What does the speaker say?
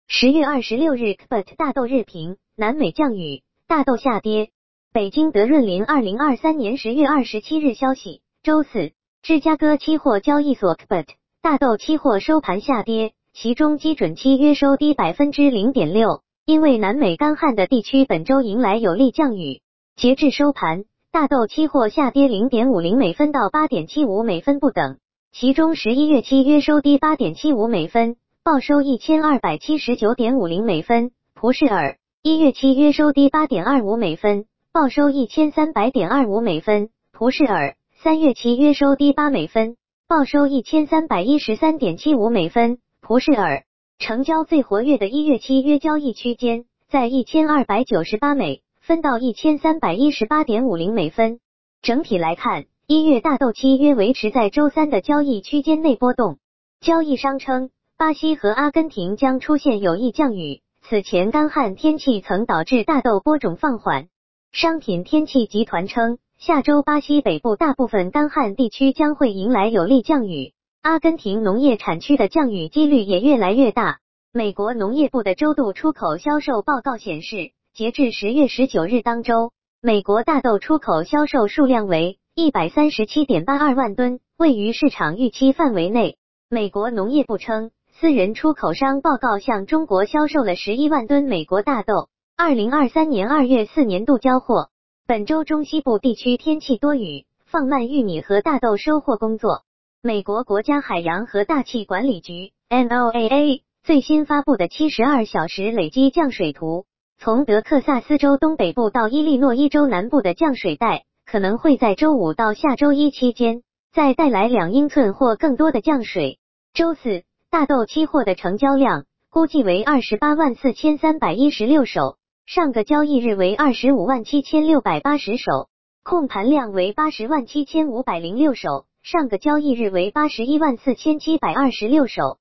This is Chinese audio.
10月26日 KBT 大豆日评，南美降雨，大豆下跌。北京德润林2023年10月27日消息，周四，芝加哥期货交易所 KBT 大豆期货收盘下跌，其中基准期约收低 0.6%， 因为南美干旱的地区本周迎来有力降雨。截至收盘，大豆期货下跌 0.50美分到 8.75美分不等，其中11月期约收低 8.75美分，报收 1279.50 美分，普氏尔1月期约收低 8.25美分，报收 1300.25 美分，普氏尔3月期约收低8美分，报收 1313.75 美分，普氏尔成交最活跃的1月期约交易区间在1298美分到1318.50美分。整体来看，1月大豆期约维持在周三的交易区间内波动。交易商称，巴西和阿根廷将出现有意降雨，此前干旱天气曾导致大豆播种放缓。商品天气集团称，下周巴西北部大部分干旱地区将会迎来有力降雨，阿根廷农业产区的降雨几率也越来越大。美国农业部的周度出口销售报告显示，截至10月19日当周，美国大豆出口销售数量为 137.82 万吨，位于市场预期范围内。美国农业部称，私人出口商报告向中国销售了11万吨美国大豆，2023年2月4年度交货。本周中西部地区天气多雨，放慢玉米和大豆收获工作。美国国家海洋和大气管理局 NOAA 最新发布的72小时累积降水图，从德克萨斯州东北部到伊利诺伊州南部的降水带可能会在周五到下周一期间再带来2英寸或更多的降水。周四，大豆期货的成交量估计为284316手，上个交易日为257680手，控盘量为807506手，上个交易日为814726手。